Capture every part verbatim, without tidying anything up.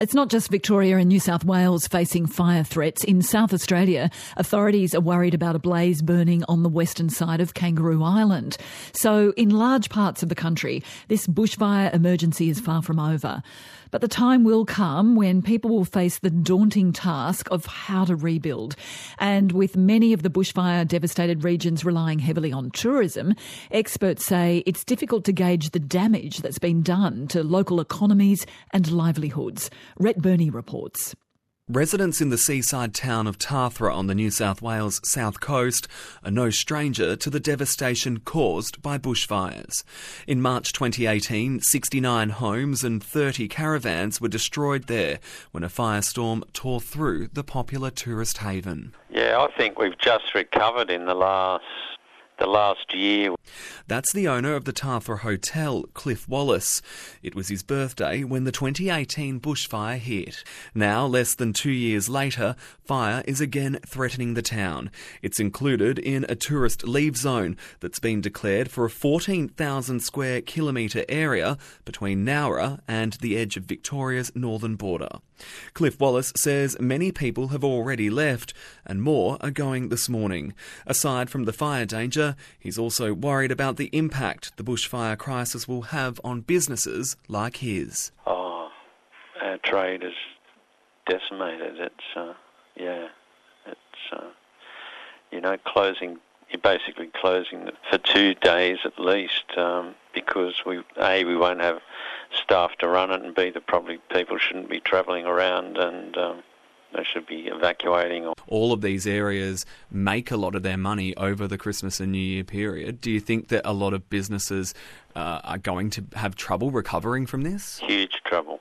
It's not just Victoria and New South Wales facing fire threats. In South Australia, authorities are worried about a blaze burning on the western side of Kangaroo Island. So in large parts of the country, this bushfire emergency is far from over. But the time will come when people will face the daunting task of how to rebuild. And with many of the bushfire devastated regions relying heavily on tourism, experts say it's difficult to gauge the damage that's been done to local economies and livelihoods. Rhett Burney reports. Residents in the seaside town of Tathra on the New South Wales south coast are no stranger to the devastation caused by bushfires. In March twenty eighteen, sixty-nine homes and thirty caravans were destroyed there when a firestorm tore through the popular tourist haven. Yeah, I think we've just recovered in the last the last year. That's the owner of the Tathra Hotel, Cliff Wallace. It was his birthday when the twenty eighteen bushfire hit. Now, less than two years later, fire is again threatening the town. It's included in a tourist leave zone that's been declared for a fourteen thousand square kilometre area between Nowra and the edge of Victoria's northern border. Cliff Wallace says many people have already left and more are going this morning. Aside from the fire danger, he's also worried about the impact the bushfire crisis will have on businesses like his. Oh, our trade is decimated. It's, uh, yeah, it's, uh, you know, closing, you're basically closing for two days at least um, because, we A, we won't have staff to run it, and B, that probably people shouldn't be travelling around and um, they should be evacuating. All of these areas make a lot of their money over the Christmas and New Year period. Do you think that a lot of businesses uh, are going to have trouble recovering from this? Huge trouble.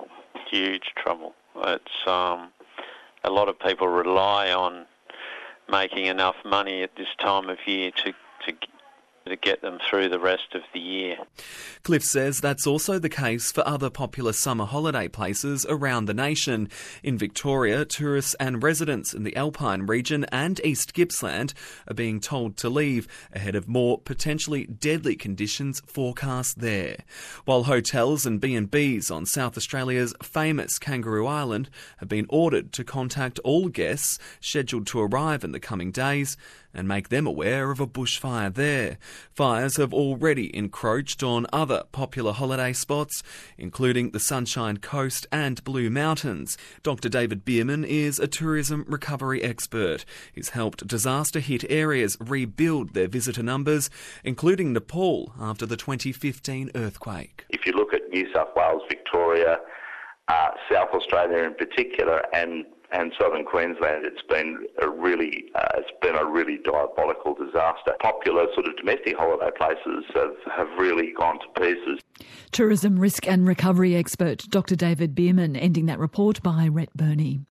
Huge trouble. It's um, a lot of people rely on making enough money at this time of year to to to get them through the rest of the year. Cliff says that's also the case for other popular summer holiday places around the nation. In Victoria, tourists and residents in the Alpine region and East Gippsland are being told to leave ahead of more potentially deadly conditions forecast there. While hotels and B and Bs on South Australia's famous Kangaroo Island have been ordered to contact all guests scheduled to arrive in the coming days and make them aware of a bushfire there. Fires have already encroached on other popular holiday spots, including the Sunshine Coast and Blue Mountains. Doctor David Bierman is a tourism recovery expert. He's helped disaster-hit areas rebuild their visitor numbers, including Nepal after the twenty fifteen earthquake. If you look at New South Wales, Victoria, uh, South Australia in particular, and and southern Queensland, it's been a really, uh, it's been a really diabolical disaster. Popular sort of domestic holiday places have, have really gone to pieces. Tourism risk and recovery expert Doctor David Bierman, ending that report by Rhett Burney.